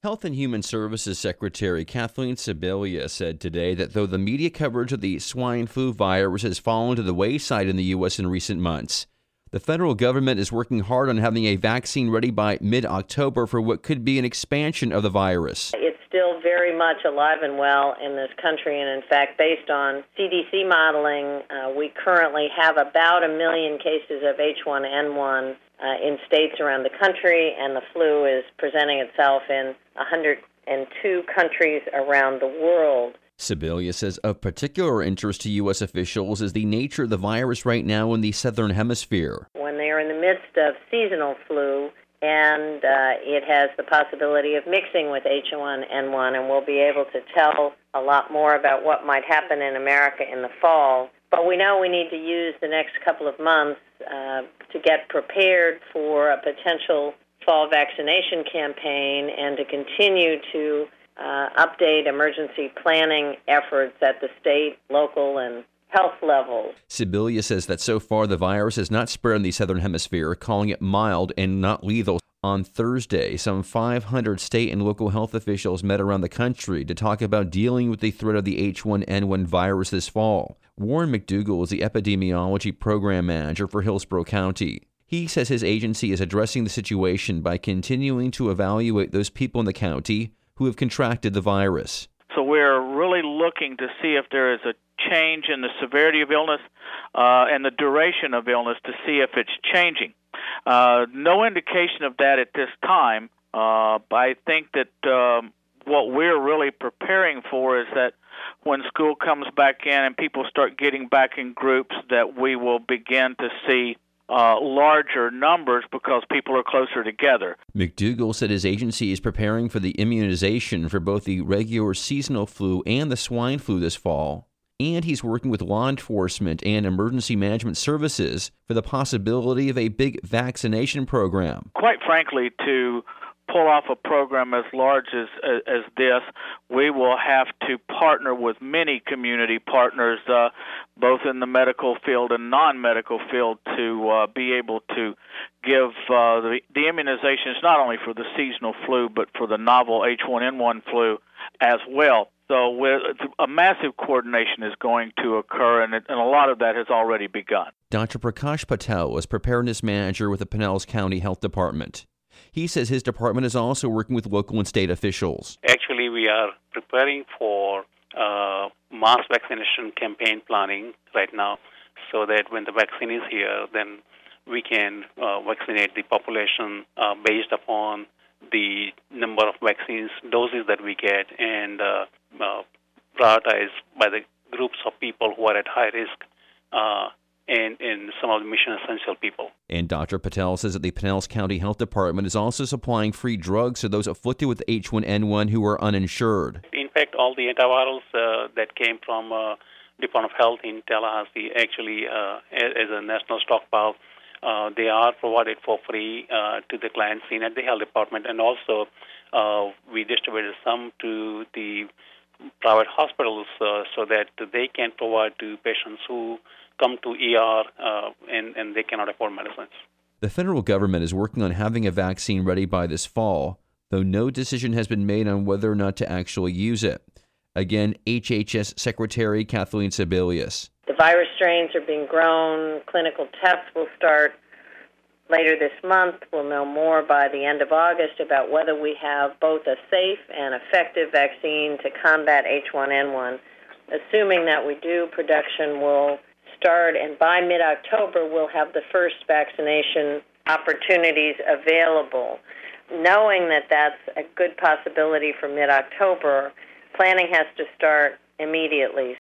Health and Human Services Secretary Kathleen Sebelius said today that though the media coverage of the swine flu virus has fallen to the wayside in the U.S. in recent months, the federal government is working hard on having a vaccine ready by mid-October for what could be an expansion of the virus. It's still very much alive and well in this country, and in fact, based on CDC modeling, we currently have about 1 million cases of H1N1 in states around the country, and the flu is presenting itself in 102 countries around the world. Sebelius says of particular interest to U.S. officials is the nature of the virus right now in the southern hemisphere. When they are in the midst of seasonal flu, and it has the possibility of mixing with H1N1, and we'll be able to tell a lot more about what might happen in America in the fall. But we know we need to use the next couple of months to get prepared for a potential fall vaccination campaign and to continue to update emergency planning efforts at the state, local, and health levels. Sebelius says that so far the virus has not spread in the southern hemisphere, calling it mild and not lethal. On Thursday, some 500 state and local health officials met around the country to talk about dealing with the threat of the H1N1 virus this fall. Warren McDougall is the epidemiology program manager for Hillsborough County. He says his agency is addressing the situation by continuing to evaluate those people in the county who have contracted the virus. So we're really looking to see if there is a change in the severity of illness and the duration of illness to see if it's changing. No indication of that at this time. I think that what we're really preparing for is that when school comes back in and people start getting back in groups, that we will begin to see larger numbers because people are closer together. McDougall said his agency is preparing for the immunization for both the regular seasonal flu and the swine flu this fall. And he's working with law enforcement and emergency management services for the possibility of a big vaccination program. Quite frankly, to pull off a program as large as this, we will have to partner with many community partners, both in the medical field and non-medical field, to be able to give the immunizations not only for the seasonal flu, but for the novel H1N1 flu as well. So a massive coordination is going to occur, and a lot of that has already begun. Dr. Prakash Patel is preparedness manager with the Pinellas County Health Department. He says his department is also working with local and state officials. Actually, we are preparing for mass vaccination campaign planning right now so that when the vaccine is here, then we can vaccinate the population based upon the number of vaccines doses that we get and prioritized by the groups of people who are at high risk and some of the mission-essential people. And Dr. Patel says that the Pinellas County Health Department is also supplying free drugs to those afflicted with H1N1 who are uninsured. In fact, all the antivirals that came from Department of Health in Tallahassee, actually, as a national stockpile, they are provided for free to the clients seen at the health department, and also we distributed some to the private hospitals so that they can provide to patients who come to ER and they cannot afford medicines. The federal government is working on having a vaccine ready by this fall, though no decision has been made on whether or not to actually use it. Again, HHS Secretary Kathleen Sebelius. The virus strains are being grown. Clinical tests will start later this month. We'll know more by the end of August about whether we have both a safe and effective vaccine to combat H1N1. Assuming that we do, production will start, and by mid-October, we'll have the first vaccination opportunities available. Knowing that that's a good possibility for mid-October, planning has to start immediately.